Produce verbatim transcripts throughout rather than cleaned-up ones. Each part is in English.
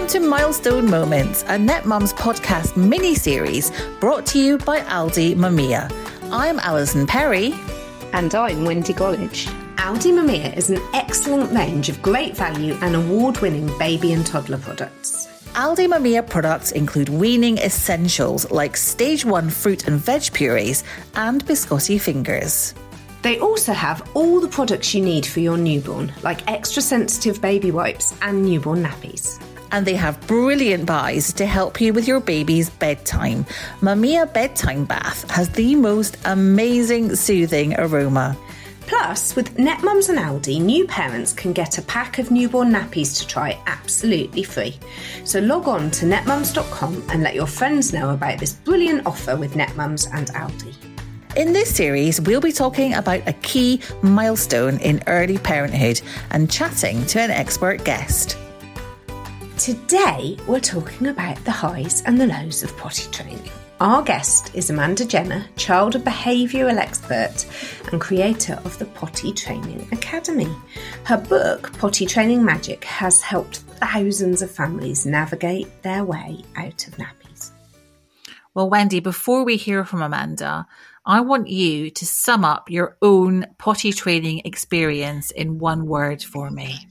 Welcome to Milestone Moments, a NetMums podcast mini-series brought to you by Aldi Mumia. I'm Alison Perry. And I'm Wendy Gollidge. Aldi Mumia is an excellent range of great value and award-winning baby and toddler products. Aldi Mumia products include weaning essentials like stage one fruit and veg purees and biscotti fingers. They also have all the products you need for your newborn, like extra sensitive baby wipes and newborn nappies. And they have brilliant buys to help you with your baby's bedtime. Mumia Bedtime Bath has the most amazing soothing aroma. Plus, with NetMums and Aldi, new parents can get a pack of newborn nappies to try absolutely free. So log on to netmums dot com and let your friends know about this brilliant offer with NetMums and Aldi. In this series, we'll be talking about a key milestone in early parenthood and chatting to an expert guest. Today, we're talking about the highs and the lows of potty training. Our guest is Amanda Jenner, child and behavioural expert and creator of the Potty Training Academy. Her book, Potty Training Magic, has helped thousands of families navigate their way out of nappies. Well, Wendy, before we hear from Amanda, I want you to sum up your own potty training experience in one word for me.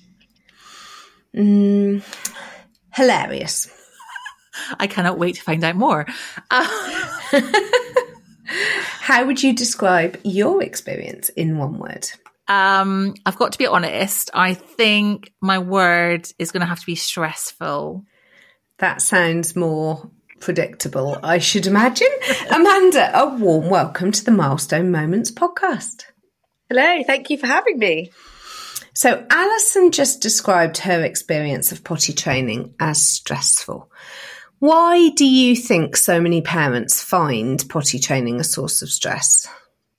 Mm, hilarious. I cannot wait to find out more. Uh- How would you describe your experience in one word? Um, I've got to be honest. I think my word is going to have to be stressful. That sounds more predictable, I should imagine. Amanda, a warm welcome to the Milestone Moments podcast. Hello, thank you for having me. So Alison just described her experience of potty training as stressful. Why do you think so many parents find potty training a source of stress?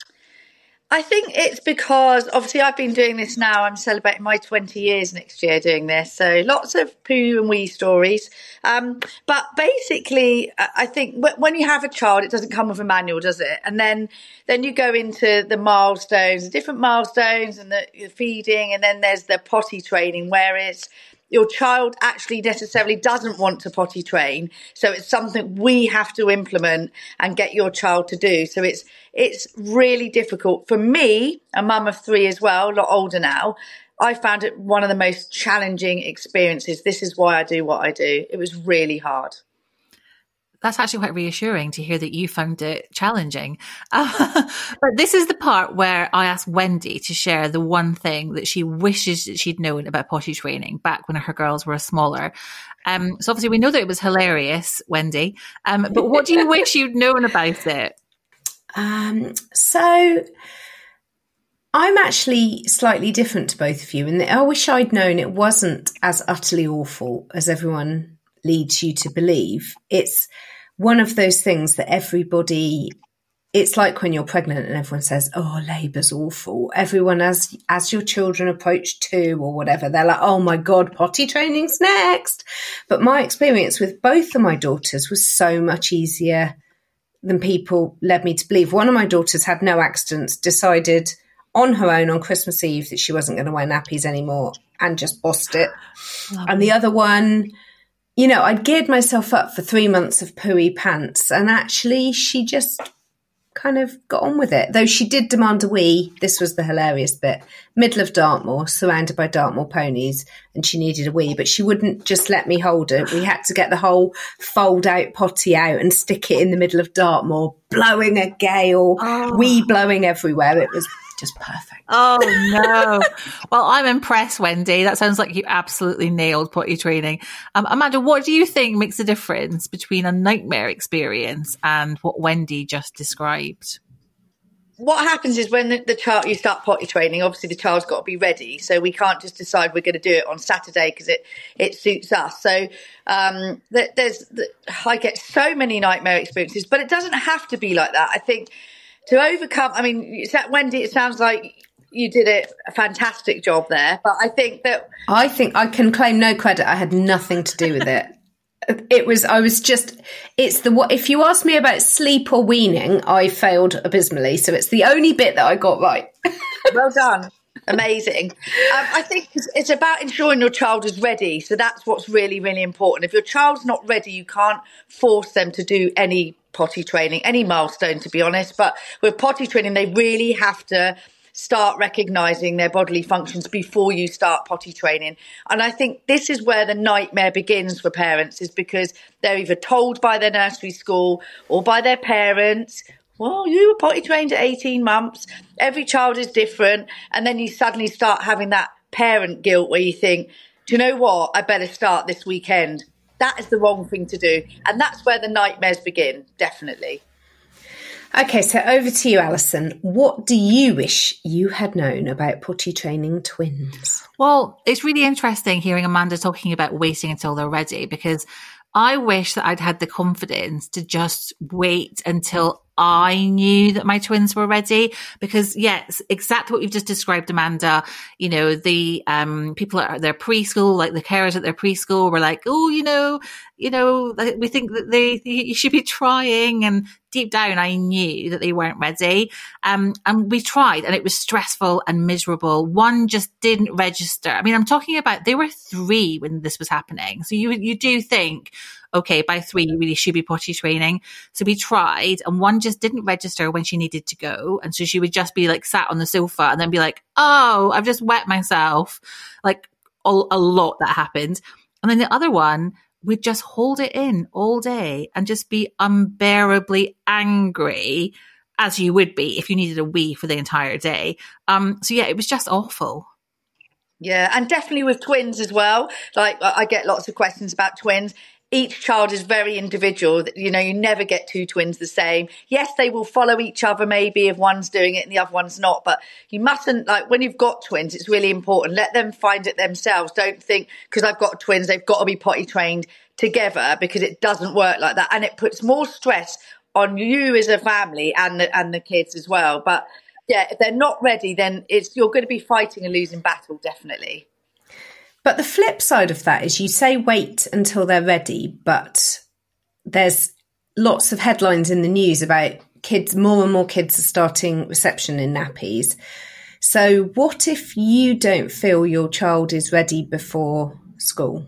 I think it's because, obviously, I've been doing this now. I'm celebrating my twenty years next year doing this. So lots of poo and wee stories. Um, but basically, I think when you have a child, it doesn't come with a manual, does it? And then, then you go into the milestones, the different milestones and the, the feeding. And then there's the potty training, where it's your child actually necessarily doesn't want to potty train. So it's something we have to implement and get your child to do. So it's it's really difficult. For me, a mum of three as well, a lot older now, I found it one of the most challenging experiences. This is why I do what I do. It was really hard. That's actually quite reassuring to hear that you found it challenging. Uh, but this is the part where I asked Wendy to share the one thing that she wishes that she'd known about potty training back when her girls were smaller. Um, so obviously we know that it was hilarious, Wendy. Um, but what do you wish you'd known about it? Um, so I'm actually slightly different to both of you. And I wish I'd known it wasn't as utterly awful as everyone leads you to believe. It's one of those things that everybody, it's like when you're pregnant and everyone says, oh, labour's awful. Everyone, as as your children approach two or whatever, they're like, oh my God, potty training's next. But my experience with both of my daughters was so much easier than people led me to believe. One of my daughters had no accidents, decided on her own on Christmas Eve that she wasn't going to wear nappies anymore and just bossed it. Lovely. And the other one, you know, I'd geared myself up for three months of pooey pants, and actually she just kind of got on with it. Though she did demand a wee. This was the hilarious bit. Middle of Dartmoor, surrounded by Dartmoor ponies, and she needed a wee, but she wouldn't just let me hold it. We had to get the whole fold-out potty out and stick it in the middle of Dartmoor, blowing a gale, oh. wee blowing everywhere. It was just perfect. Oh, no. Well, I'm impressed, Wendy. That sounds like you absolutely nailed potty training. Um, Amanda, what do you think makes the difference between a nightmare experience and what Wendy just described? What happens is when the, the child, you start potty training, obviously the child's got to be ready. So we can't just decide we're going to do it on Saturday because it, it suits us. So um, there's, the, I get so many nightmare experiences, but it doesn't have to be like that. I think to overcome, I mean, Wendy, it sounds like you did a, a fantastic job there, but I think that... I think I can claim no credit. I had nothing to do with it. It was, I was just, it's the, if you ask me about sleep or weaning, I failed abysmally. So it's the only bit that I got right. Well done. Amazing. Um, I think it's, it's about ensuring your child is ready. So that's what's really, really important. If your child's not ready, you can't force them to do any potty training, any milestone, to be honest. But with potty training, they really have to start recognizing their bodily functions before you start potty training. And I think this is where the nightmare begins for parents, is because they're either told by their nursery school or by their parents, well, you were potty trained at eighteen months. Every child is different. And then you suddenly start having that parent guilt where you think, do you know what? I better start this weekend. That is the wrong thing to do. And that's where the nightmares begin, definitely. Okay, so over to you, Alison. What do you wish you had known about potty training twins? Well, it's really interesting hearing Amanda talking about waiting until they're ready, because I wish that I'd had the confidence to just wait until I knew that my twins were ready, because yes, exactly what you've just described, Amanda. You know, the um people at their preschool, like the carers at their preschool, were like, oh, you know, you know, we think that they you should be trying, and deep down, I knew that they weren't ready. Um, and we tried, and it was stressful and miserable. One just didn't register. I mean, I'm talking about they were three when this was happening, so you you do think, okay, by three, you really should be potty training. So we tried, and one just didn't register when she needed to go. And so she would just be like sat on the sofa and then be like, oh, I've just wet myself. Like a, a lot that happened. And then the other one would just hold it in all day and just be unbearably angry, as you would be if you needed a wee for the entire day. Um, so yeah, it was just awful. Yeah, and definitely with twins as well. Like, I get lots of questions about twins. Each child is very individual. You know, you never get two twins the same. Yes, they will follow each other maybe if one's doing it and the other one's not. But you mustn't, like, when you've got twins, it's really important. Let them find it themselves. Don't think, because I've got twins, they've got to be potty trained together, because it doesn't work like that. And it puts more stress on you as a family and the, and the kids as well. But yeah, if they're not ready, then it's you're going to be fighting a losing battle, definitely. But the flip side of that is you say wait until they're ready, but there's lots of headlines in the news about kids, more and more kids are starting reception in nappies. So what if you don't feel your child is ready before school?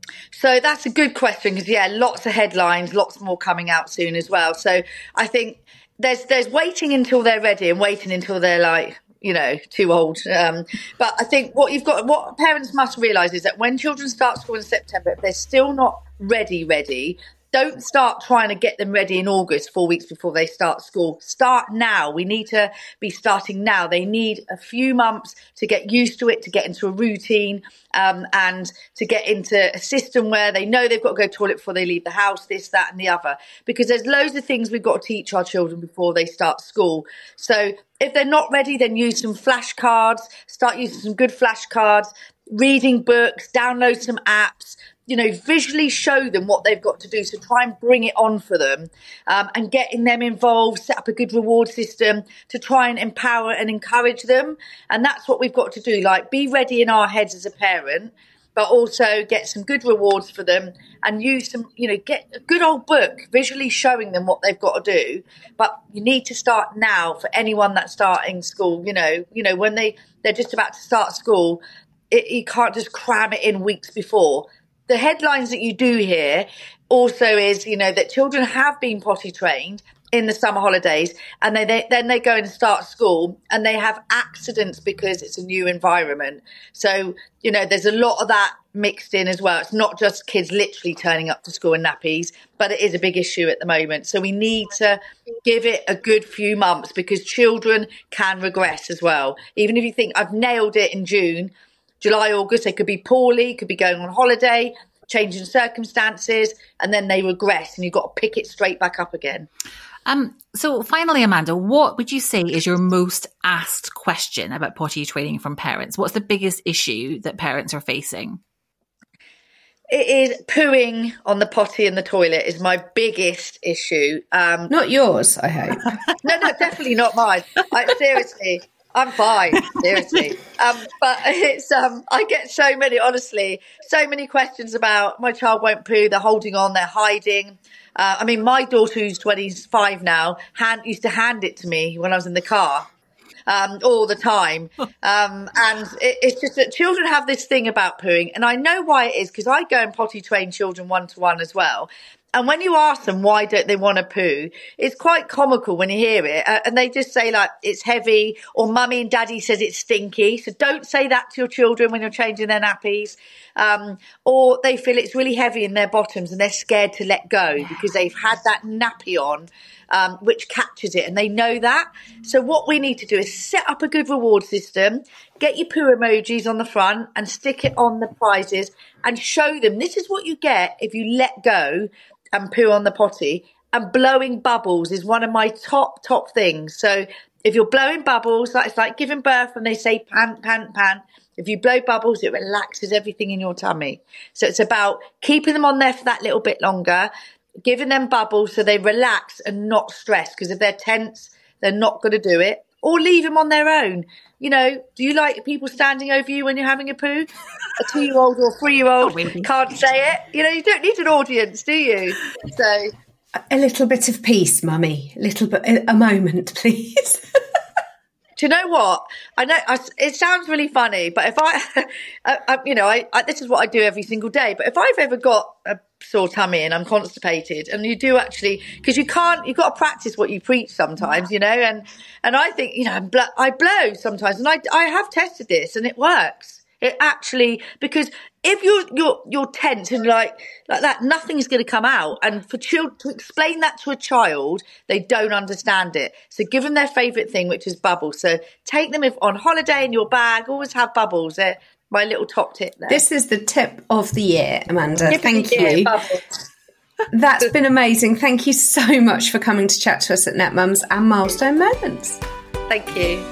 So that's a good question, because, yeah, lots of headlines, lots more coming out soon as well. So I think there's there's waiting until they're ready and waiting until they're like, you know, too old. Um, but I think what you've got, what parents must realise is that when children start school in September, if they're still not ready, ready, don't start trying to get them ready in August, four weeks before they start school. Start now. We need to be starting now. They need a few months to get used to it, to get into a routine, um, and to get into a system where they know they've got to go to the toilet before they leave the house, this, that, and the other. Because there's loads of things we've got to teach our children before they start school. So if they're not ready, then use some flashcards, start using some good flashcards, reading books, download some apps, you know, visually show them what they've got to do. So try and bring it on for them, um, and getting them involved, set up a good reward system to try and empower and encourage them. And that's what we've got to do. Like, be ready in our heads as a parent, but also get some good rewards for them and use some, you know, get a good old book visually showing them what they've got to do. But you need to start now for anyone that's starting school. You know, you know, when they, they're just about to start school, it, you can't just cram it in weeks before. The headlines that you do hear also is, you know, that children have been potty trained in the summer holidays, and they, they then they go and start school and they have accidents because it's a new environment. So, you know, there's a lot of that mixed in as well. It's not just kids literally turning up to school in nappies, but it is a big issue at the moment. So we need to give it a good few months, because children can regress as well. Even if you think I've nailed it in June, July, August, they could be poorly, could be going on holiday, changing circumstances, and then they regress, and you've got to pick it straight back up again. Um, so finally, Amanda, what would you say is your most asked question about potty training from parents? What's the biggest issue that parents are facing? It is pooing on the potty in the toilet is my biggest issue. Um, Not yours, I hope. no, no, definitely not mine. I, seriously. I'm fine, seriously. Um, but it's um, I get so many, honestly, so many questions about my child won't poo, they're holding on, they're hiding. Uh, I mean, my daughter, who's twenty-five now, hand, used to hand it to me when I was in the car. um, all the time. Um, and it, it's just that children have this thing about pooing. And I know why it is, because I go and potty train children one-to-one as well. And when you ask them why don't they want to poo, it's quite comical when you hear it. Uh, and they just say, like, it's heavy, or mummy and daddy says it's stinky. So don't say that to your children when you're changing their nappies. Um, or they feel it's really heavy in their bottoms and they're scared to let go because they've had that nappy on, um, which catches it, and they know that. So what we need to do is set up a good reward system, get your poo emojis on the front and stick it on the prizes and show them this is what you get if you let go and poo on the potty. And blowing bubbles is one of my top, top things. So if you're blowing bubbles, that's like giving birth when they say pant, pant, pant. If you blow bubbles, it relaxes everything in your tummy. So it's about keeping them on there for that little bit longer, giving them bubbles so they relax and not stress. Because if they're tense, they're not going to do it. Or leave them on their own. You know, do you like people standing over you when you're having a poo? A two-year-old or a three-year-old can't say it. You know, you don't need an audience, do you? So a little bit of peace, mummy. A little bit, a moment, please. Do you know what? I know I, it sounds really funny, but if I, I, I you know, I, I, this is what I do every single day. But if I've ever got a sore tummy and I'm constipated, and you do actually, because you can't, you've got to practice what you preach sometimes, you know. And and I think, you know, I'm bl- I blow sometimes, and I I have tested this, and it works. It actually, because if you're you're you're tense and like like that, nothing's going to come out. And for children to explain that to a child, they don't understand it. So give them their favourite thing, which is bubbles. So take them if on holiday in your bag. Always have bubbles. They're my little top tip there. This is the tip of the year, Amanda. Tip Thank year, you. bubbles. That's been amazing. Thank you so much for coming to chat to us at NetMums and Milestone Moments. Thank you.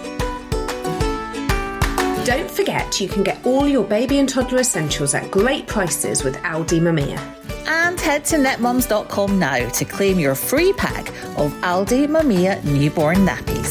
Don't forget, you can get all your baby and toddler essentials at great prices with Aldi Mamiya. And head to net mums dot com now to claim your free pack of Aldi Mamiya newborn nappies.